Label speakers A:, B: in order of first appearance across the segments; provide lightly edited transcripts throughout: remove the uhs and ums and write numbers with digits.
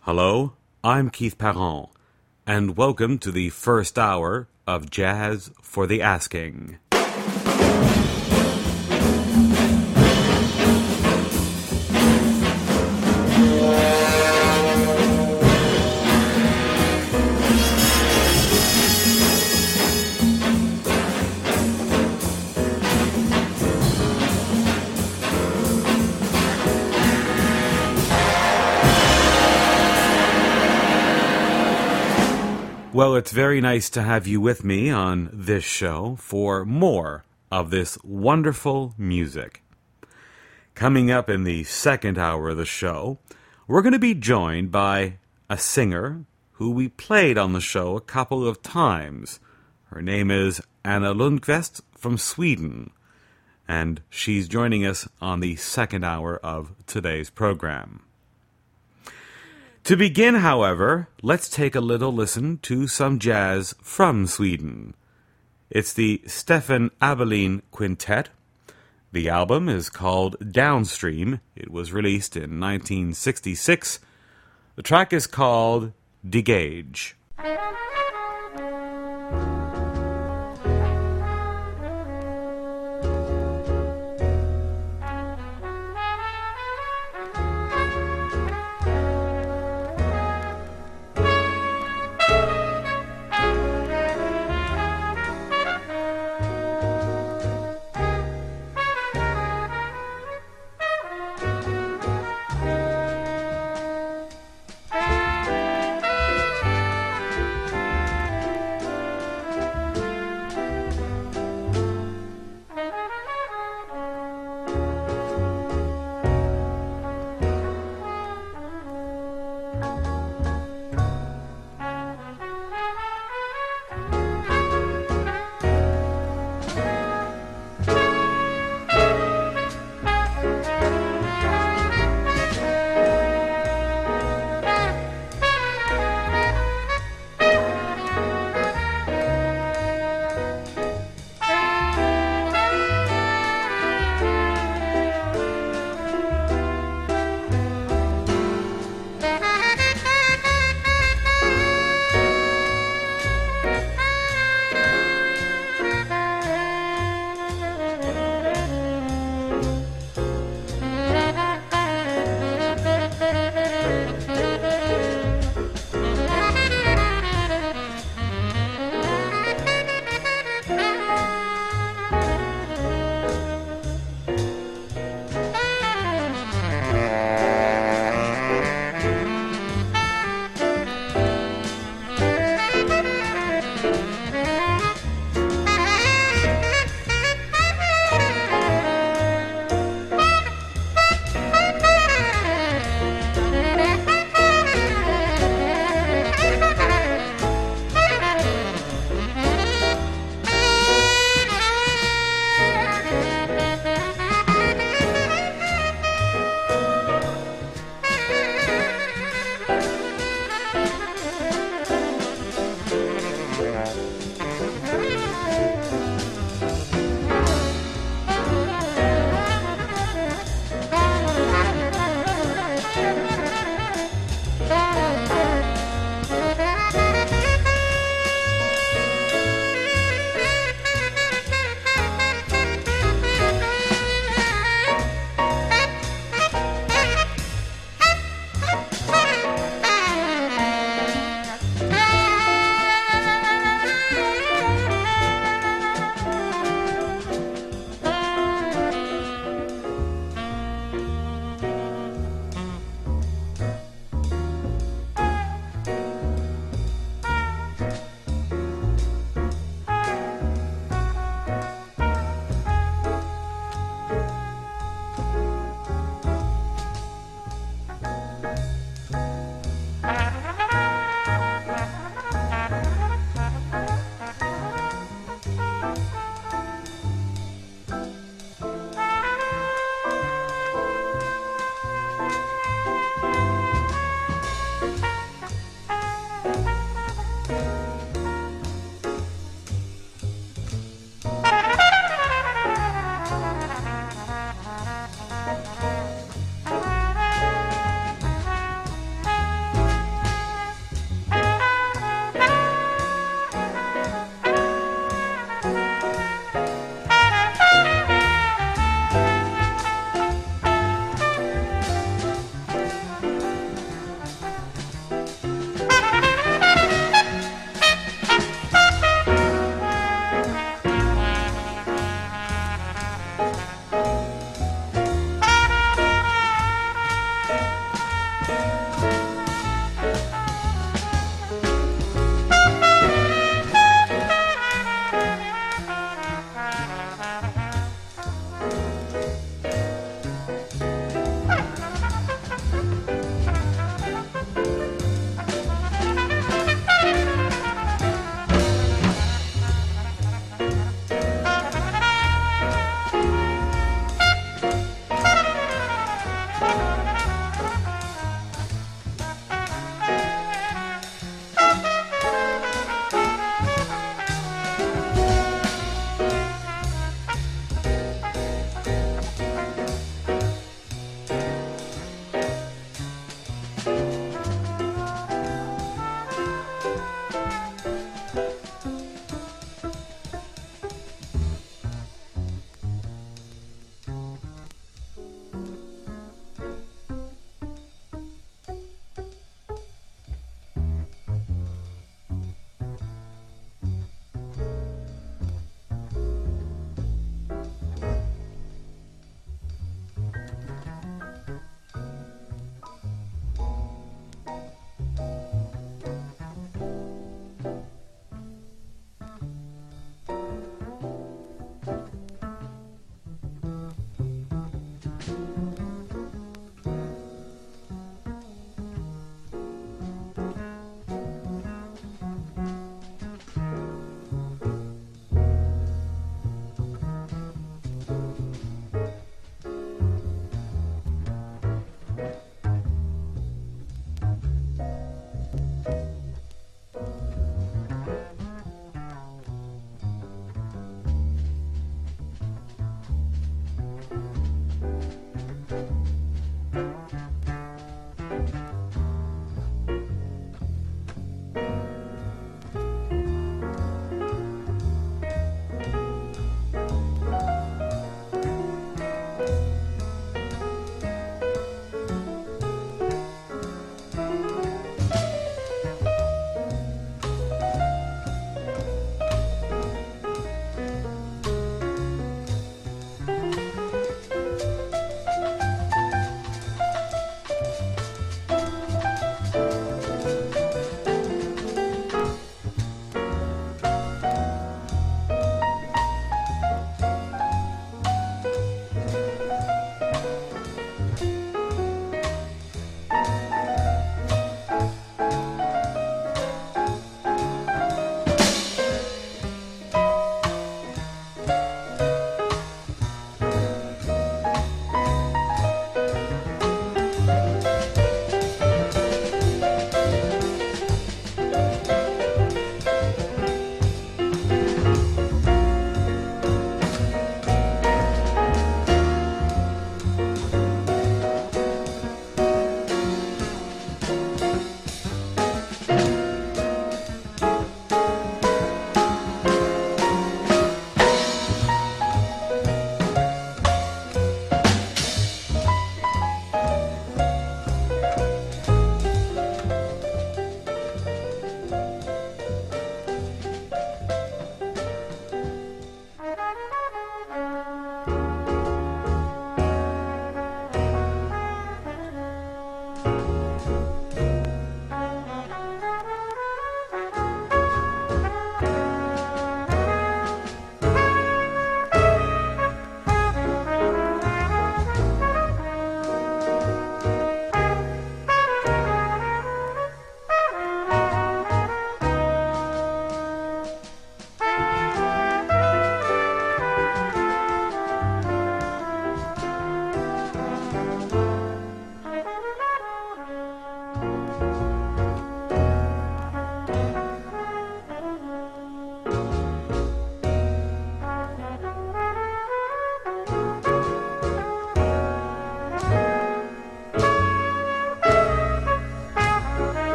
A: Hello, I'm Keith Parent, and welcome to the first hour of Jazz for the Asking. Well, it's very nice to have you with me on this show for more of this wonderful music. Coming up in the second hour of the show, we're going to be joined by a singer who we played on the show a couple of times. Her name is Anna Lundqvist from Sweden, and she's joining us on the second hour of today's program. To begin, however, let's take a little listen to some jazz from Sweden. It's the Stefan Abelin Quintet. The album is called Downstream. It was released in 1966. The track is called De Gage.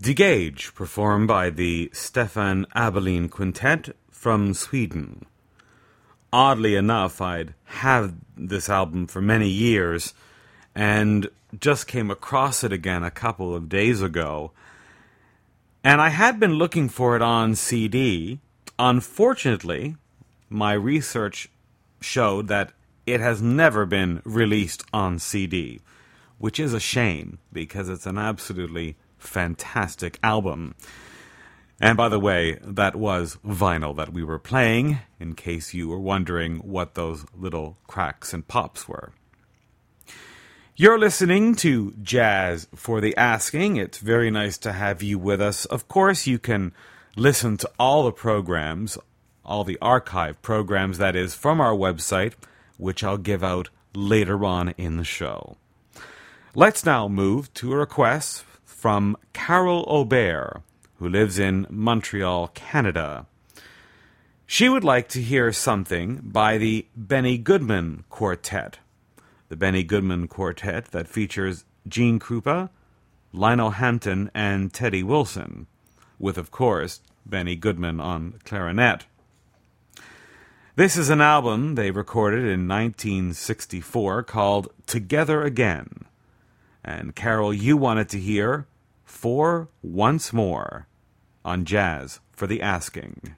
A: De Gage, performed by the Stefan Abelin Quintet from Sweden. Oddly enough, I'd had this album for many years and just came across it again a couple of days ago. And I had been looking for it on CD. Unfortunately, my research showed that it has never been released on CD, which is a shame because it's an absolutely fantastic album. And by the way, that was vinyl that we were playing, in case you were wondering what those little cracks and pops were. You're listening to Jazz for the Asking. It's very nice to have you with us. Of course, you can listen to all the programs, all the archive programs, that is, from our website, which I'll give out later on in the show. Let's now move to a request from Carol Aubert, who lives in Montreal, Canada. She would like to hear something by the Benny Goodman Quartet. The Benny Goodman Quartet that features Gene Krupa, Lionel Hampton, and Teddy Wilson, with, of course, Benny Goodman on clarinet. This is an album they recorded in 1964 called Together Again. And Carol, you wanted to hear For Once More on Jazz for the Asking.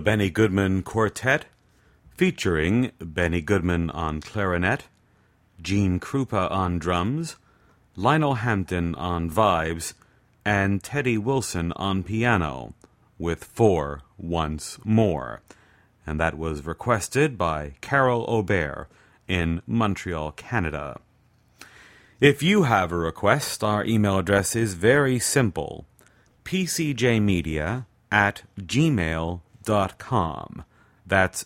A: The Benny Goodman Quartet, featuring Benny Goodman on clarinet, Gene Krupa on drums, Lionel Hampton on vibes, and Teddy Wilson on piano, with For Once More. And that was requested by Carol Aubert in Montreal, Canada. If you have a request, our email address is very simple: pcjmedia@gmail.com. That's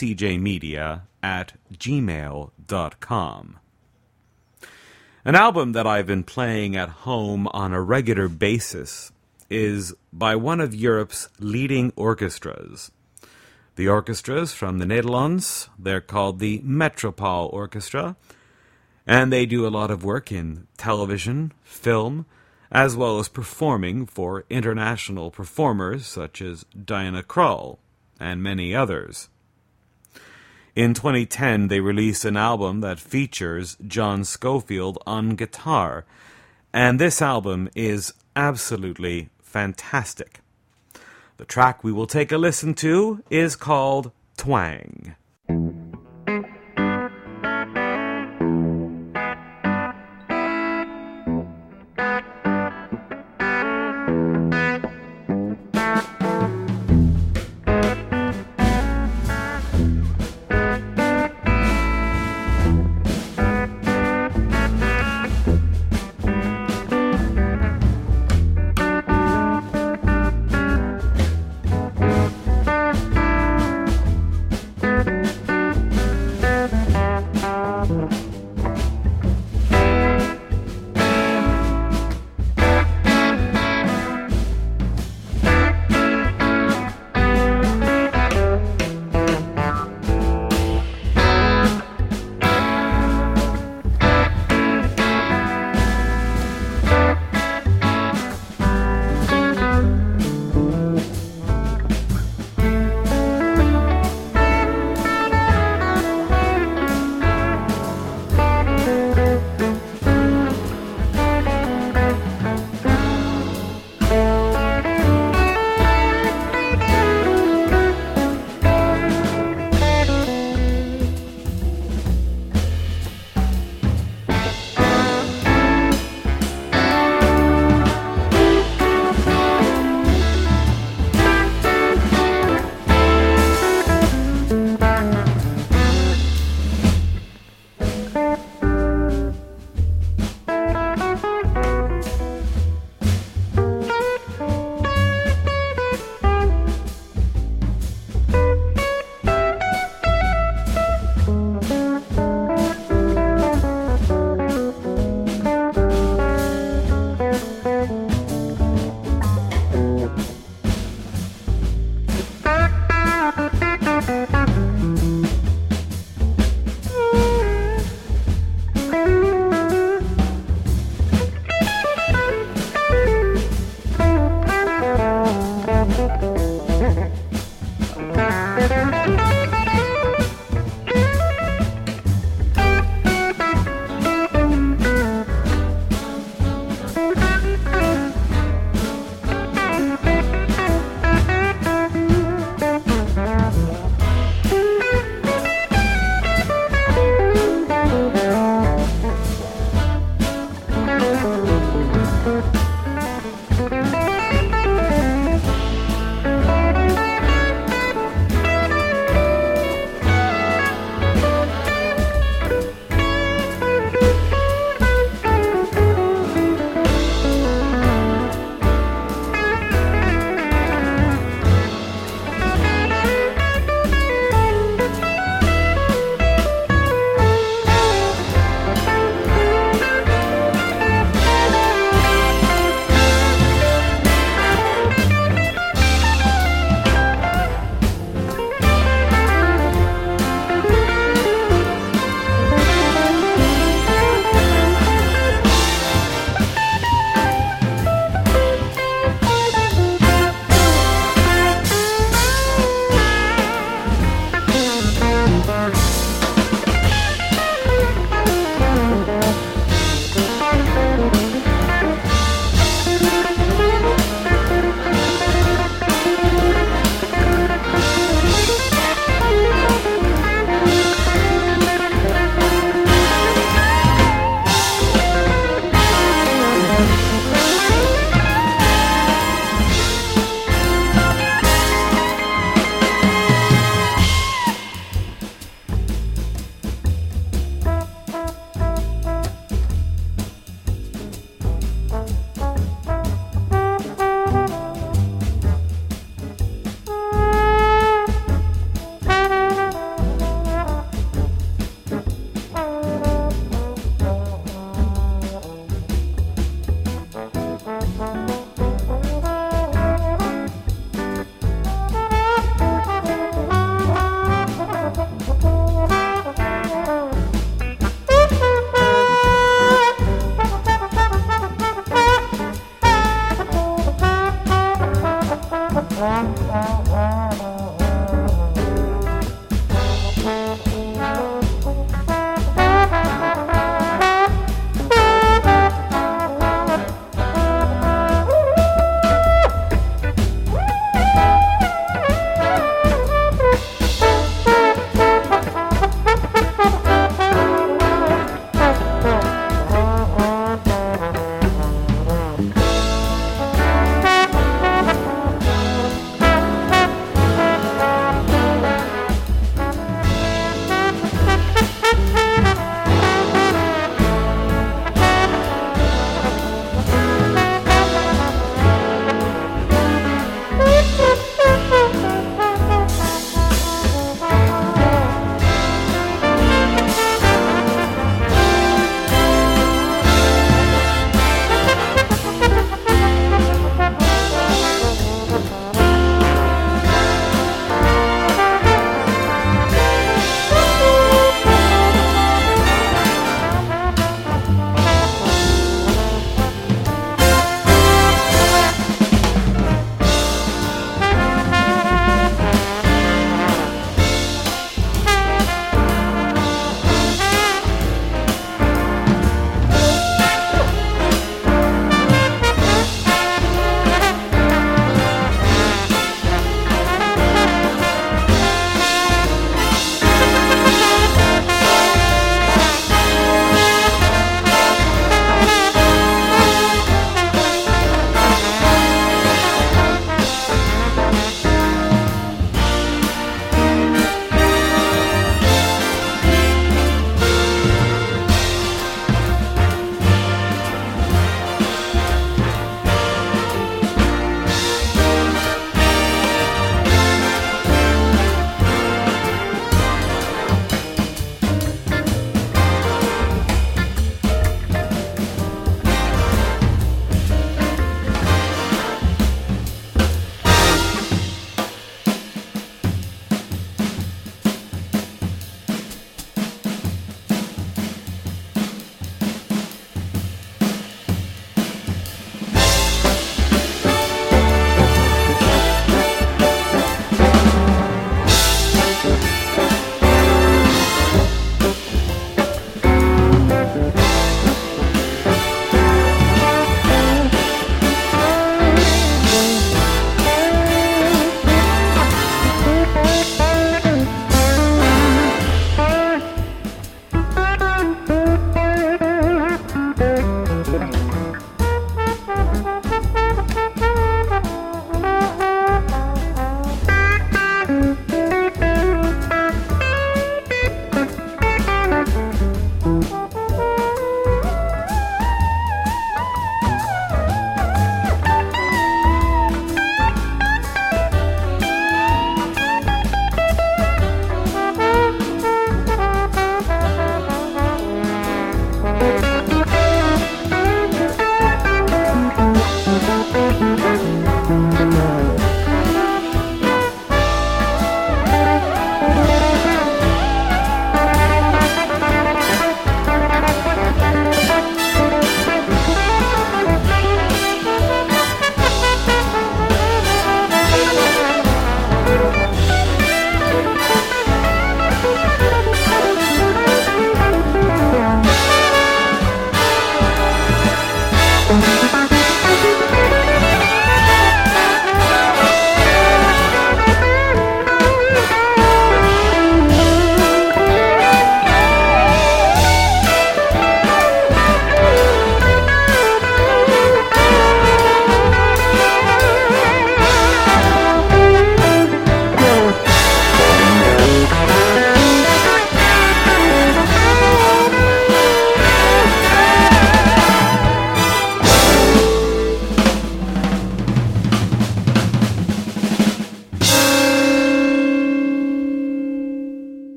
A: pcjmedia@gmail.com. An album that I've been playing at home on a regular basis is by one of Europe's leading orchestras. The orchestra's from the Netherlands. They're called the Metropole Orchestra, and they do a lot of work in television, film, as well as performing for international performers such as Diana Krall and many others. In 2010, they released an album that features John Scofield on guitar, and this album is absolutely fantastic. The track we will take a listen to is called Twang.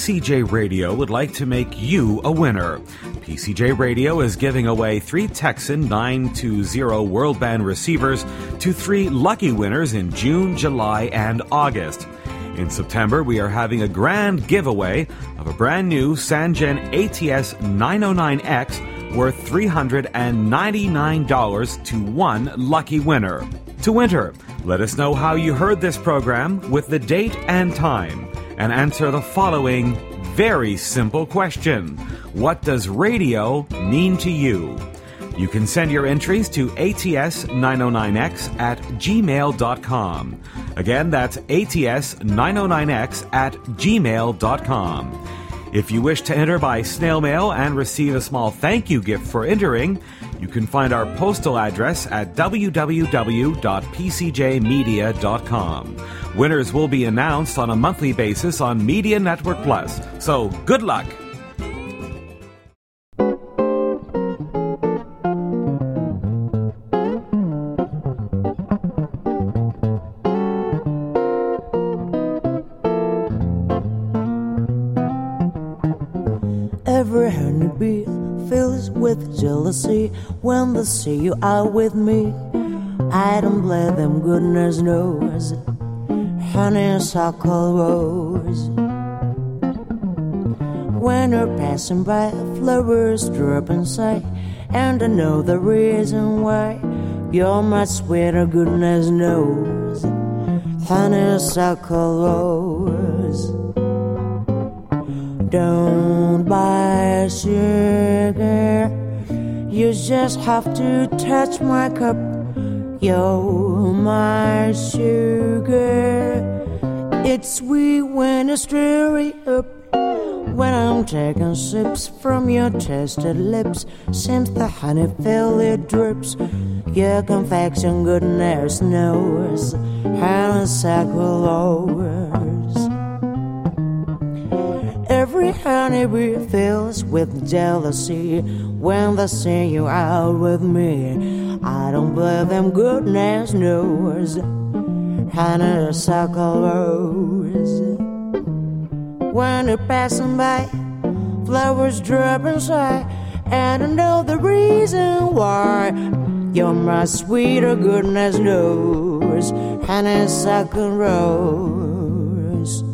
A: PCJ Radio would like to make you a winner. PCJ Radio is giving away 3 Texan 920 World Band receivers to 3 lucky winners in June, July, and August. In September, we are having a grand giveaway of a brand new Sangen ATS 909X worth $399 to 1 lucky winner. To enter, let us know how you heard this program with the date and time, and answer the following very simple question. What does radio mean to you? You can send your entries to ats909x@gmail.com. Again, that's ats909x@gmail.com. If you wish to enter by snail mail and receive a small thank you gift for entering, you can find our postal address at www.pcjmedia.com. Winners will be announced on a monthly basis on Media Network Plus. So, good luck!
B: Every honeybee fills with jealousy when they see you out with me. I don't blame them, goodness knows. Honeysuckle rose. When you're passing by, flowers drop inside, and I know the reason why. You're much sweeter, goodness knows. Honeysuckle rose. Don't buy sugar, you just have to touch my cup. You're my sugar. It's sweet when you stir it up. When I'm taking sips from your tasted lips, since the honey fill it drips. Your confection goodness knows. Honeysuckle rose. Every honeybee fills with jealousy when they see you out with me. I don't believe them, goodness knows. Honeysuckle rose. When you're passing by, flowers drop inside, and I know the reason why. You're my sweeter, goodness knows. Honeysuckle rose.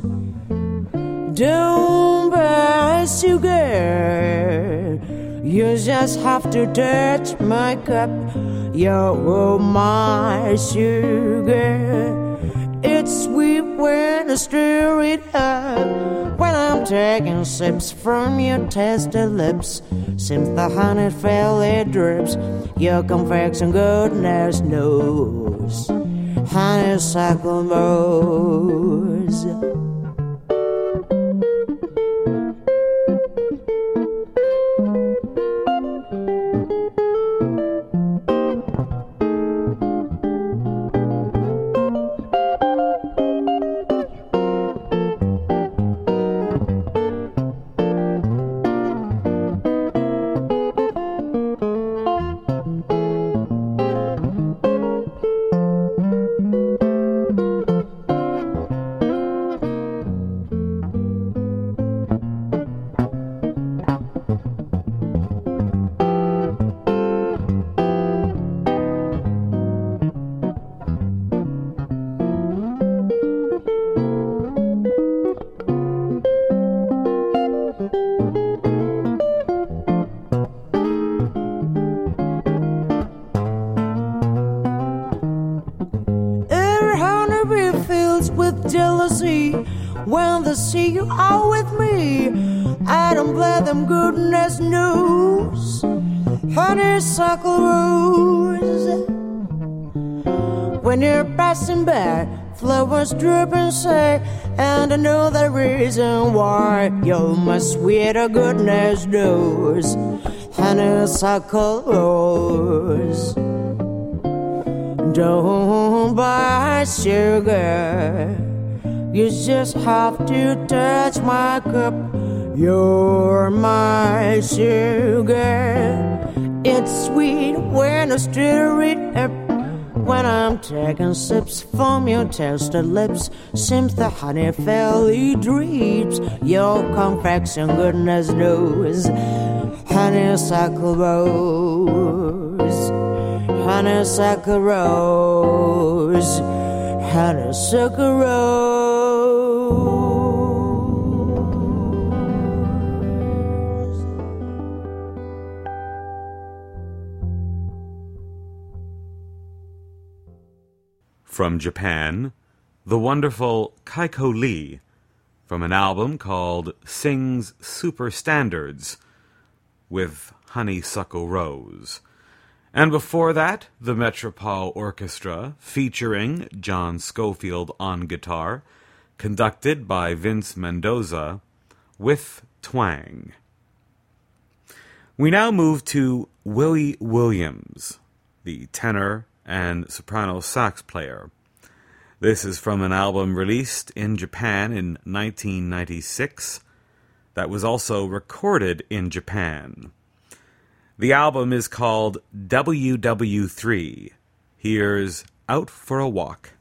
B: Don't buy sugar, you just have to touch my cup. You're my sugar. It's sweet when I stir it up. When I'm taking sips from your tasted lips, since the honey fell it drips. Your confection goodness knows. Honeysuckle rose. Jealousy when they see you out with me. I don't blame them, goodness knows. Honeysuckle rose. When you're passing by, flowers drip inside, and I know the reason why. You're my sweeter, goodness knows. Honeysuckle rose. Don't buy sugar, you just have to touch my cup. You're my sugar. It's sweet when I stir it up. when I'm taking sips from your toasted lips, seems the honey fairly dreams. Your confection, goodness knows, honeysuckle rose, honeysuckle rose, honeysuckle rose.
A: From Japan, the wonderful Kaiko Lee, from an album called Sings Super Standards, with Honeysuckle Rose. And before that, the Metropole Orchestra, featuring John Scofield on guitar, conducted by Vince Mendoza, with Twang. We now move to Willie Williams, the tenor and soprano sax player. This is from an album released in Japan in 1996 that was also recorded in Japan. The album is called WW3. Here's Out for a Walk.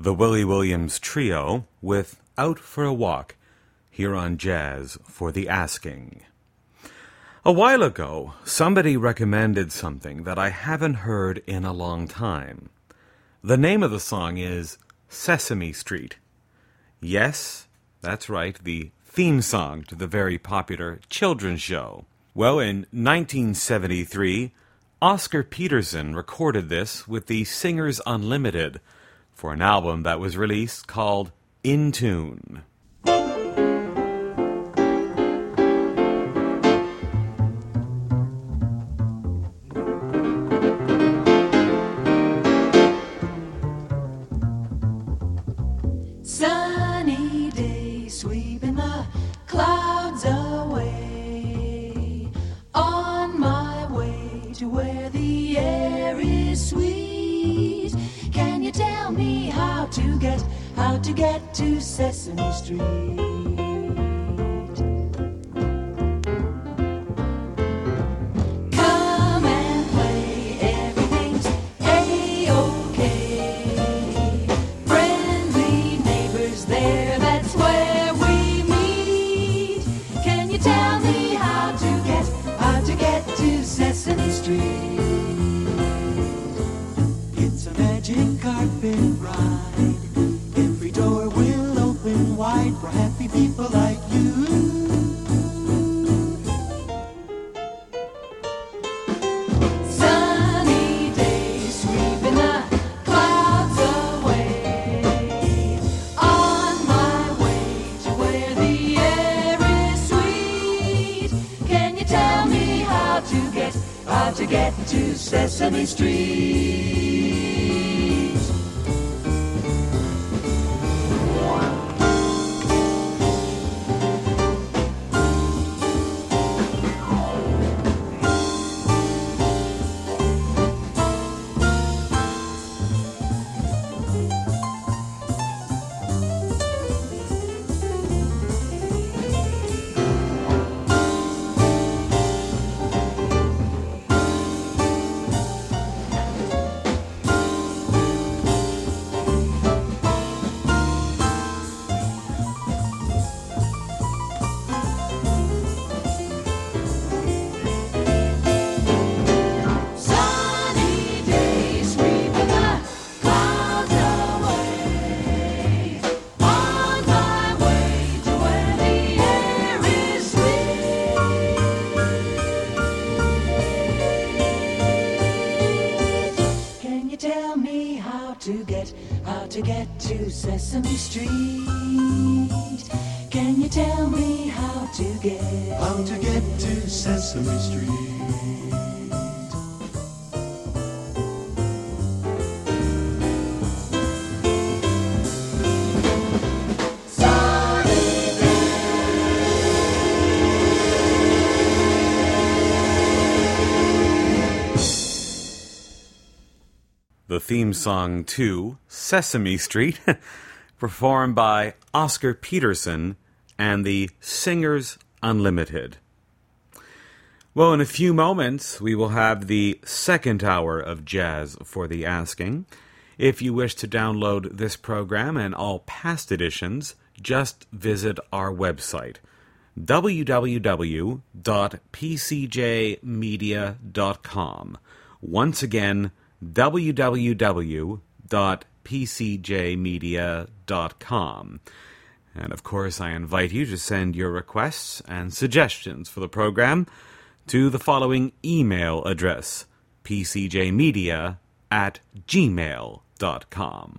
A: The Willie Williams Trio with Out for a Walk, here on Jazz for the Asking. A while ago, somebody recommended something that I haven't heard in a long time. The name of the song is Sesame Street. Yes, that's right, the theme song to the very popular children's show. Well, in 1973, Oscar Peterson recorded this with the Singers Unlimited for an album that was released called In Tune.
B: Sunny day sweeping the clouds away, on my way to where the air is sweet. Can you tell me how to get to Sesame Street? Come and play, everything's A-OK. Friendly neighbors there, that's where we meet. Can you tell me how to get to Sesame Street? It's a magic carpet ride. Every door will open wide for happy people like you. Sunny days sweeping the clouds away, on my way to where the air is sweet. Can you tell me how to get to Sesame Street? How to get to Sesame Street? Can you tell me how to get to Sesame Street?
A: The theme song to Sesame Street, performed by Oscar Peterson and the Singers Unlimited. Well, in a few moments, we will have the second hour of Jazz for the Asking. If you wish to download this program and all past editions, just visit our website, www.pcjmedia.com. Once again, www.pcjmedia.com. And of course, I invite you to send your requests and suggestions for the program to the following email address, pcjmedia@gmail.com.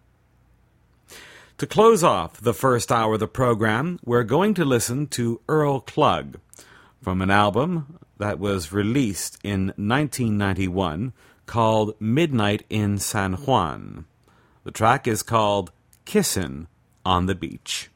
A: To close off the first hour of the program, we're going to listen to Earl Klugh from an album that was released in 1991 called Midnight in San Juan. The track is called Kissin' on the Beach.